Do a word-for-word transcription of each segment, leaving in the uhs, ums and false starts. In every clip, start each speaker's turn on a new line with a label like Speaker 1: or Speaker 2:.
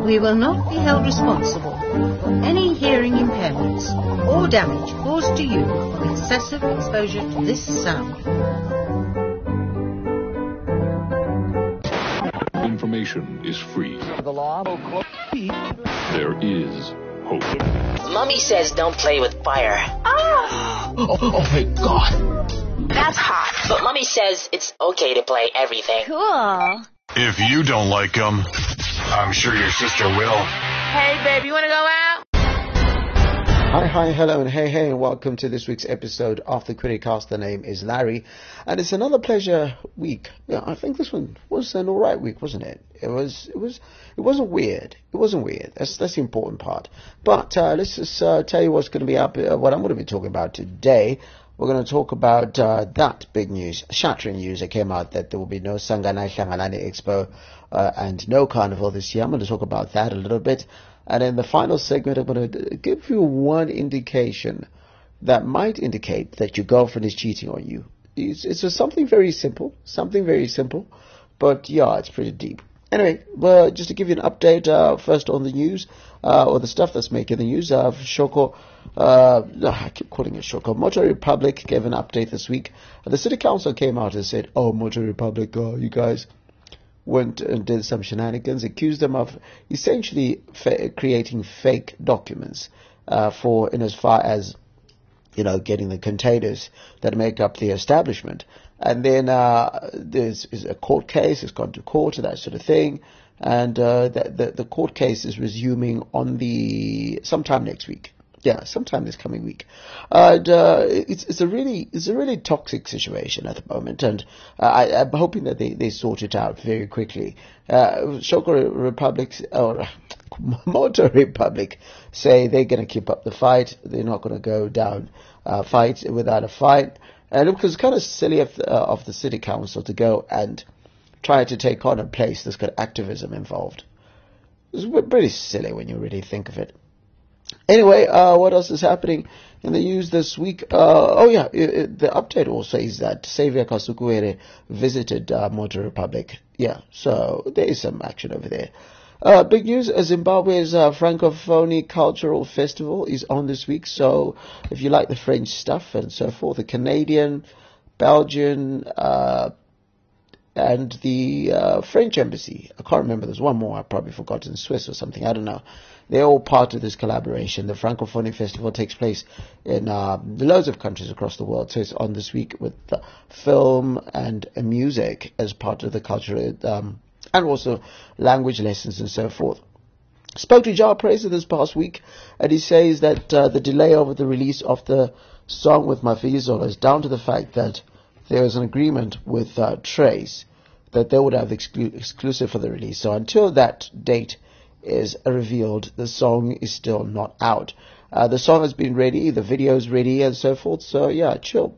Speaker 1: We will not be held responsible for any hearing impairments or damage caused to you from excessive exposure to this sound.
Speaker 2: Information is free.
Speaker 3: The law.
Speaker 2: There is hope.
Speaker 4: Mummy says don't play with fire.
Speaker 3: Oh, oh my God.
Speaker 4: That's hot. But Mummy says it's okay to play everything.
Speaker 5: Cool.
Speaker 6: If you don't like them, I'm sure your sister will.
Speaker 5: Hey, baby, you want to go out?
Speaker 7: Hi, hi, hello, and hey, hey, and welcome to this week's episode of the Criticast. The name is Larry, and it's another pleasure week. Yeah, I think this one was an alright week, wasn't it? It was, it was, it wasn't weird. It wasn't weird. That's that's the important part. But uh, let's just uh, tell you what's going to be up. Uh, what I'm going to be talking about today. We're going to talk about uh, that big news, shattering news that came out that there will be no Sangana Hlanganani Expo uh, and no Carnival this year. I'm going to talk about that a little bit. And in the final segment, I'm going to give you one indication that might indicate that your girlfriend is cheating on you. It's, it's just something very simple, something very simple, but yeah, it's pretty deep. Anyway, well, just to give you an update, uh, first on the news, uh, or the stuff that's making the news, uh, Shoko, uh, I keep calling it Shoko, Motor Republic gave an update this week. The city council came out and said, oh, Motor Republic, uh, you guys went and did some shenanigans, accused them of essentially fa- creating fake documents, uh, for, in as far as, you know, getting the containers that make up the establishment. And then uh, there's is a court case, it's gone to court, that sort of thing. And uh, the, the, the court case is resuming on the sometime next week. Yeah, sometime this coming week. And uh, it's it's a really it's a really toxic situation at the moment, and uh, I, I'm hoping that they, they sort it out very quickly. Uh, Shoko Republic or Motor Republic say they're going to keep up the fight. They're not going to go down uh, fight without a fight. And it was kind of silly of the, uh, of the city council to go and try to take on a place that's got activism involved. It's pretty silly when you really think of it. Anyway, uh, what else is happening in the news this week? Uh, oh yeah, it, it, the update also is that Xavier Kasukuwere visited uh, Motor Republic. Yeah, so there is some action over there. Uh, big news, Zimbabwe's uh, Francophonie Cultural Festival is on this week, so if you like the French stuff and so forth, the Canadian, Belgian, uh, and the uh, French embassy, I can't remember, there's one more, I've probably forgotten, Swiss or something, I don't know. They're all part of this collaboration. The Francophonie Festival takes place in uh, loads of countries across the world, so it's on this week with uh, film and uh, music as part of the cultural um and also language lessons and so forth. Spoke to Jar Praiser this past week, and he says that uh, the delay over the release of the song with Mafizo is down to the fact that there was an agreement with uh, Trace that they would have exclu- exclusive for the release. So until that date is revealed, the song is still not out. Uh, the song has been ready, the video is ready, and so forth. So yeah, chill.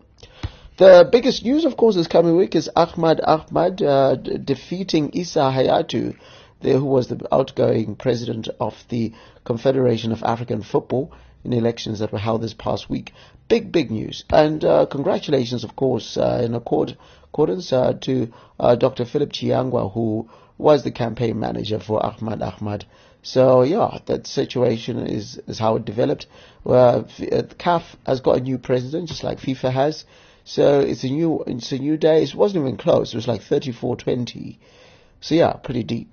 Speaker 7: The biggest news, of course, this coming week is Ahmad Ahmad uh, d- defeating Issa Hayatu, the, who was the outgoing president of the Confederation of African Football in elections that were held this past week. Big, big news. And uh, congratulations, of course, uh, in accord, accordance uh, to uh, Doctor Philip Chiangwa, who was the campaign manager for Ahmad Ahmad. So, yeah, that situation is, is how it developed. Uh, C A F has got a new president, just like FIFA has. So it's a new it's a new day. It wasn't even close. It was like thirty-four twenty. So yeah, pretty deep.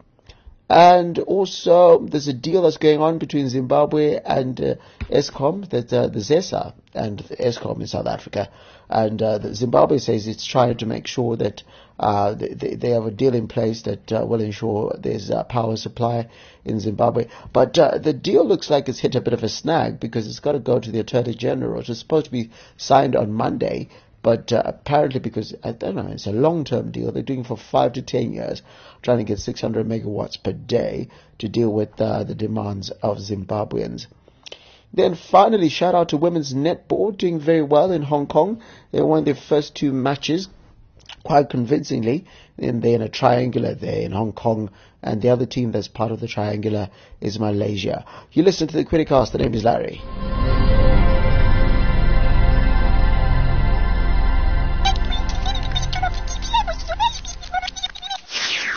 Speaker 7: And also there's a deal that's going on between Zimbabwe and uh, Eskom, that uh, the ZESA and Eskom in South Africa. And uh, the Zimbabwe says it's trying to make sure that uh, they, they have a deal in place that uh, will ensure there's uh, power supply in Zimbabwe. But uh, the deal looks like it's hit a bit of a snag because it's got to go to the Attorney General. It was supposed to be signed on Monday. But uh, apparently, because, I don't know, it's a long-term deal, they're doing it for five to ten years, trying to get six hundred megawatts per day to deal with uh, the demands of Zimbabweans. Then finally, shout out to women's netball, doing very well in Hong Kong. They won their first two matches quite convincingly. And they're in a triangular there in Hong Kong. And the other team that's part of the triangular is Malaysia. You listen to the Criticast. The name is Larry.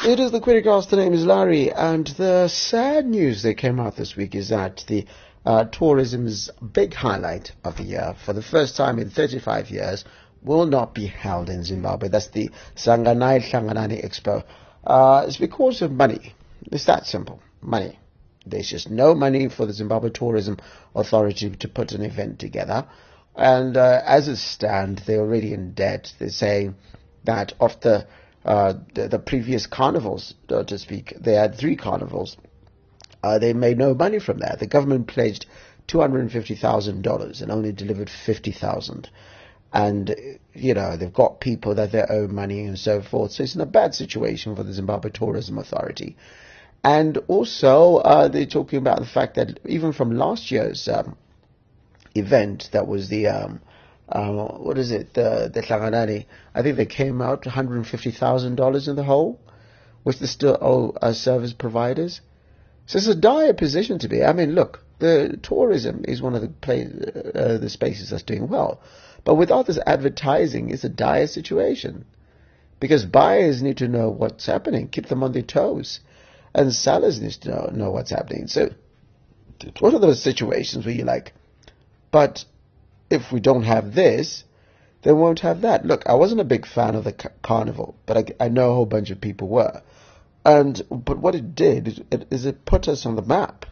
Speaker 7: It is the Querycast. The name is Larry, and the sad news that came out this week is that the uh, tourism's big highlight of the year, for the first time in thirty-five years, will not be held in Zimbabwe. That's the Sanganai Hlanganani Expo. Uh, it's because of money. It's that simple. Money. There's just no money for the Zimbabwe Tourism Authority to put an event together. And uh, as it stands, they're already in debt. They're saying that of the, uh, the, the previous carnivals, so to speak, they had three carnivals. Uh, they made no money from that. The government pledged two hundred fifty thousand dollars and only delivered fifty thousand dollars. And, you know, they've got people that they owe money and so forth. So it's in a bad situation for the Zimbabwe Tourism Authority. And also, uh, they're talking about the fact that even from last year's um, event, that was the, um, uh, what is it, the, the Hlanganani, I think they came out one hundred fifty thousand dollars in the hole, which they still owe uh, service providers. So it's a dire position to be. I mean, look, the tourism is one of the, play, uh, the spaces that's doing well. But without this advertising, it's a dire situation. Because buyers need to know what's happening, keep them on their toes. And sellers need to know, know what's happening. So it's one of those situations where you're like, but if we don't have this, they won't have that. Look, I wasn't a big fan of the ca- carnival, but I, I know a whole bunch of people were. And but what it did is it, is it put us on the map.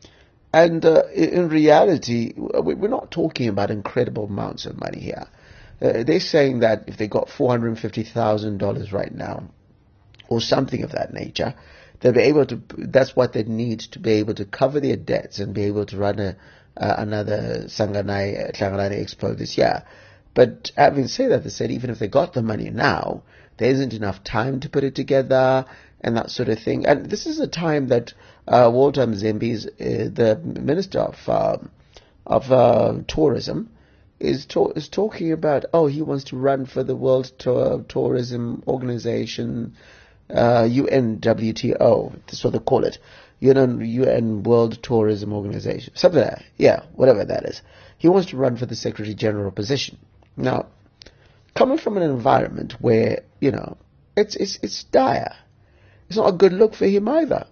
Speaker 7: And uh, in reality, we're not talking about incredible amounts of money here. Uh, they're saying that if they got four hundred fifty thousand dollars right now, or something of that nature, they'll be able to. That's what they need to be able to cover their debts and be able to run a, uh, another Sanganai Hlanganani Expo this year. But having said that, they said even if they got the money now, there isn't enough time to put it together and that sort of thing. And this is a time that uh, Walter Mzimbi, is, uh, the Minister of um, of uh, Tourism, is to- is talking about, oh, he wants to run for the World Tour- Tourism Organization, uh, U N W T O, that's what they call it, U N, U N World Tourism Organization, something like that, yeah, whatever that is. He wants to run for the Secretary General position. Now, coming from an environment where, you know, it's it's it's dire. It's not a good look for him either.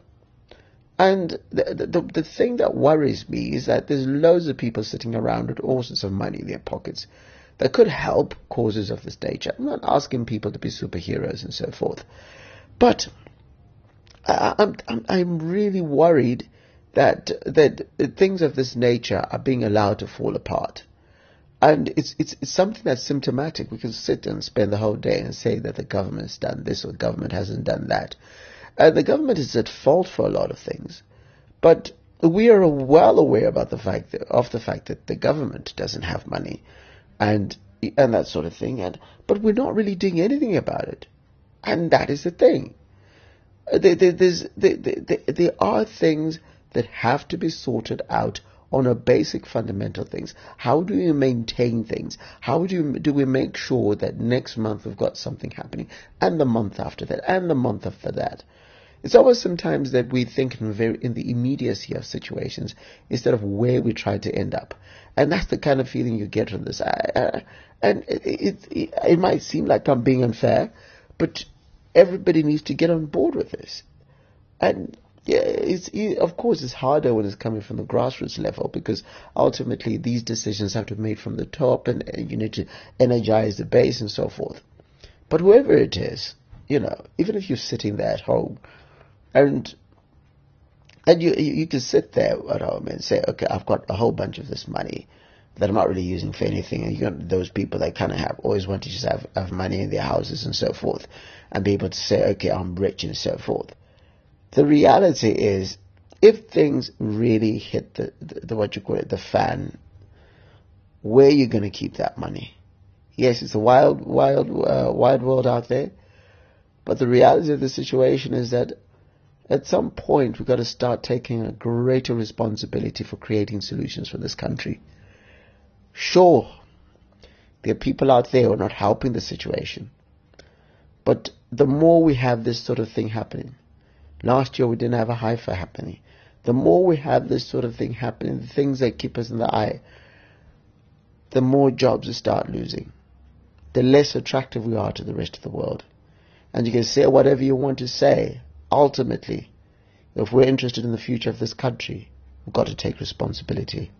Speaker 7: And the, the the thing that worries me is that there's loads of people sitting around with all sorts of money in their pockets that could help causes of this nature. I'm not asking people to be superheroes and so forth, but I, I'm I'm I'm really worried that that things of this nature are being allowed to fall apart. And it's, it's it's something that's symptomatic. We can sit and spend the whole day and say that the government's done this or the government hasn't done that. Uh, the government is at fault for a lot of things, but we are well aware about the fact that, of the fact that the government doesn't have money, and and that sort of thing. And but we're not really doing anything about it, and that is the thing. Uh, there, there, there's, there, there, there are things that have to be sorted out on a basic fundamental things. How do we maintain things? How do you, do we make sure that next month we've got something happening, and the month after that, and the month after that? It's always sometimes that we think in, very, in the immediacy of situations instead of where we try to end up. And that's the kind of feeling you get from this. I, I, and it, it, it, it might seem like I'm being unfair, but everybody needs to get on board with this. And yeah, it's, of course, it's harder when it's coming from the grassroots level, because ultimately these decisions have to be made from the top, and you need to energize the base and so forth. But whoever it is, you know, even if you're sitting there at home, and and you you can sit there at home and say, okay, I've got a whole bunch of this money that I'm not really using for anything, and you got those people that kind of have always want to just have, have money in their houses and so forth, and be able to say, okay, I'm rich and so forth. The reality is, if things really hit the, the, the what you call it, the fan, where are you going to keep that money? Yes, it's a wild, wild, uh, wild world out there, but the reality of the situation is that at some point we've got to start taking a greater responsibility for creating solutions for this country. Sure, there are people out there who are not helping the situation, but the more we have this sort of thing happening, last year we didn't have a Haifa happening. The more we have this sort of thing happening, the things that keep us in the eye, the more jobs we start losing, the less attractive we are to the rest of the world. and you can say whatever you want to say. Ultimately, if we're interested in the future of this country, we've got to take responsibility.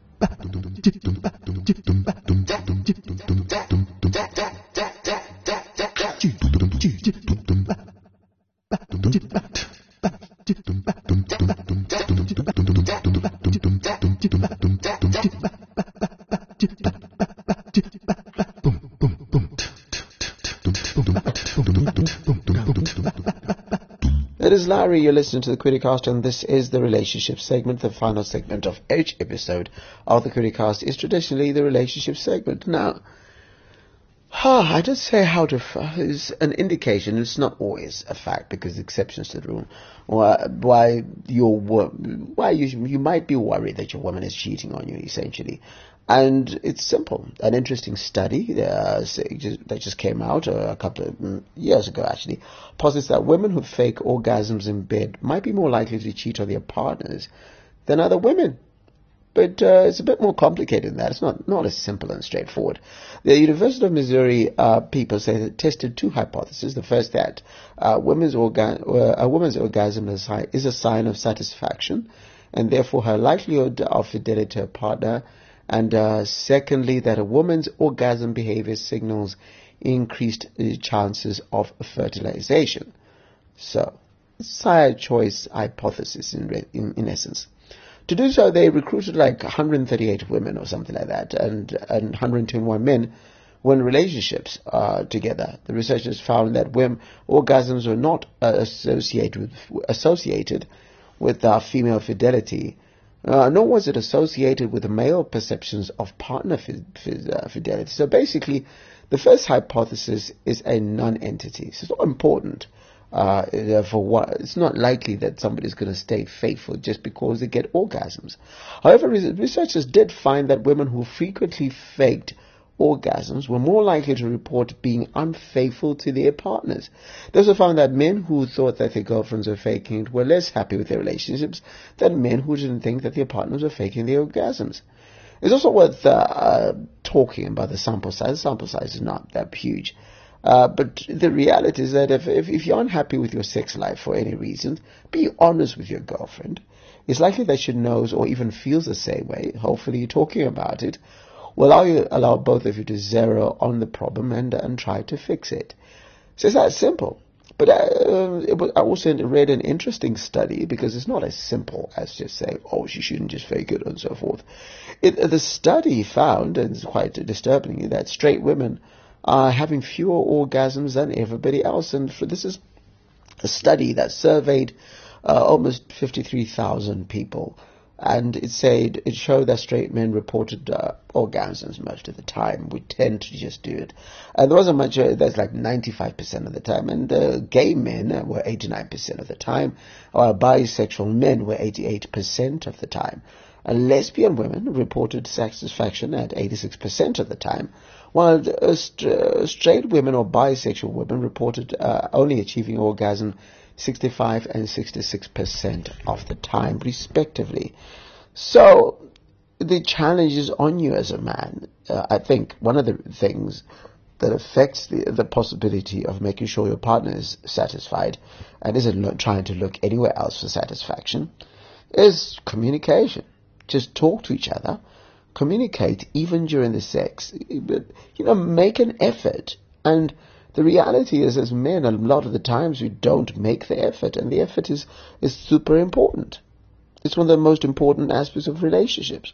Speaker 7: It is Larry, you're listening to the Criticast, and this is the relationship segment. The final segment of each episode of the Criticast is traditionally the relationship segment. Now, huh, I just say how to, is an indication, it's not always a fact because the exceptions to the rule, why, why, you're, why you, you might be worried that your woman is cheating on you, essentially. And it's simple. An interesting study uh, that just came out uh, a couple of years ago, actually, posits that women who fake orgasms in bed might be more likely to cheat on their partners than other women. But uh, it's a bit more complicated than that. It's not, not as simple and straightforward. The University of Missouri uh, people say they tested two hypotheses. The first, that uh, women's orga- uh, a woman's orgasm is, high, is a sign of satisfaction, and therefore her likelihood of fidelity to her partner. And uh, secondly, that a woman's orgasm behavior signals increased uh, chances of fertilization. So, side choice hypothesis in, re- in in essence. To do so, they recruited like one hundred thirty-eight women or something like that, and, and one hundred twenty-one men were in relationships uh, together. The researchers found that women orgasms were not uh, associated with, associated with uh, female fidelity. Uh, nor was it associated with the male perceptions of partner fi- fi- uh, fidelity. So basically, the first hypothesis is a non-entity. So it's not important uh, for what. It's not likely that somebody's going to stay faithful just because they get orgasms. However, researchers did find that women who frequently faked orgasms were more likely to report being unfaithful to their partners. They also found that men who thought that their girlfriends were faking it were less happy with their relationships than men who didn't think that their partners were faking their orgasms. It's also worth uh, uh, talking about the sample size. The sample size is not that huge. Uh, but the reality is that if, if, if you're unhappy with your sex life for any reason, be honest with your girlfriend. It's likely that she knows or even feels the same way. Hopefully you're talking about it. Will allow you allow both of you to zero on the problem and and try to fix it. So it's that simple. But uh, it was, I also read an interesting study because it's not as simple as just saying, oh, she shouldn't just fake it and so forth. It, the study found, and it's quite disturbing, that straight women are having fewer orgasms than everybody else. And for, this is a study that surveyed uh, almost fifty-three thousand people. And it said, it showed that straight men reported uh, orgasms most of the time. We tend to just do it. And there wasn't much, uh, that's like ninety-five percent of the time. And uh, gay men were eighty-nine percent of the time. While bisexual men were eighty-eight percent of the time. And lesbian women reported satisfaction at eighty-six percent of the time. While uh, st- uh, straight women or bisexual women reported uh, only achieving orgasm sixty-five and sixty-six percent of the time, respectively. So, the challenge is on you as a man. Uh, I think one of the things that affects the, the possibility of making sure your partner is satisfied and isn't lo- trying to look anywhere else for satisfaction is communication. Just talk to each other. Communicate even during the sex. You know, make an effort. And the reality is, as men, a lot of the times we don't make the effort, and the effort is, is super important. It's one of the most important aspects of relationships.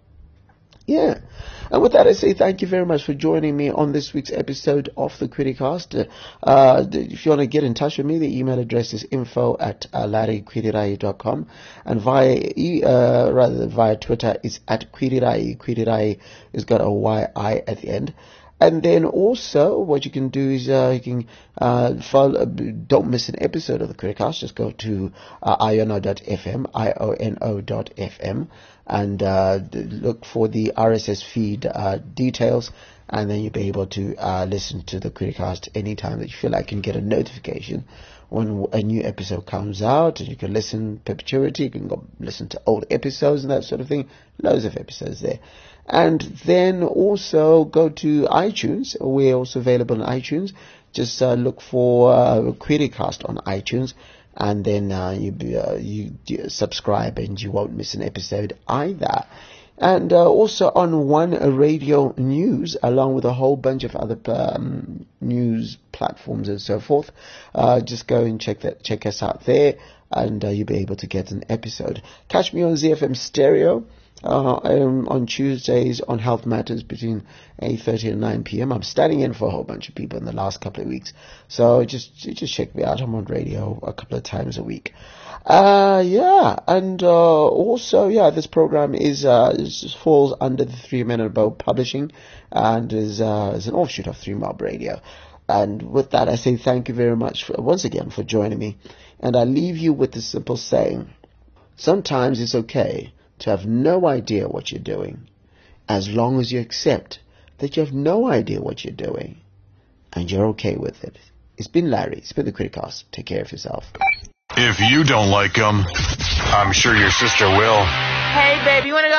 Speaker 7: Yeah. And with that, I say thank you very much for joining me on this week's episode of the Criticast. Uh, if you want to get in touch with me, the email address is info at uh, larry kwirirai dot com, and via e, uh, rather via Twitter, it's at Kwirirai. Kwirirai has got a Y I at the end. And then also, what you can do is uh, you can uh, follow, uh, don't miss an episode of the Criticast. Just go to uh, iono dot f m, I O N O dot F M, and uh, look for the R S S feed uh, details, and then you'll be able to uh, listen to the Criticast anytime that you feel like you can get a notification when a new episode comes out, and you can listen perpetuity. You can go listen to old episodes and that sort of thing. Loads of episodes there. And then also go to iTunes. We're also available on iTunes. just uh, look for uh, Criticast on iTunes, and then uh, you, uh, you you subscribe and you won't miss an episode either. And uh, also on One Radio News, along with a whole bunch of other um, news platforms and so forth. Uh, just go and check that, check us out there, and uh, you'll be able to get an episode. Catch me on Z F M Stereo uh, um, on Tuesdays on Health Matters between eight thirty and nine p.m. I'm standing in for a whole bunch of people in the last couple of weeks, so just just check me out. I'm on radio a couple of times a week. Uh, yeah, and, uh, also, yeah, this program is, uh, is, falls under the Three Men and a Bow Publishing, and is, uh, is an offshoot of Three Mob Radio. And with that, I say thank you very much for, once again for joining me, and I leave you with the simple saying, sometimes it's okay to have no idea what you're doing, as long as you accept that you have no idea what you're doing, and you're okay with it. It's been Larry, it's been the Criticast. Take care of yourself.
Speaker 6: If you don't like them, I'm sure your sister will.
Speaker 5: Hey, baby, you want to go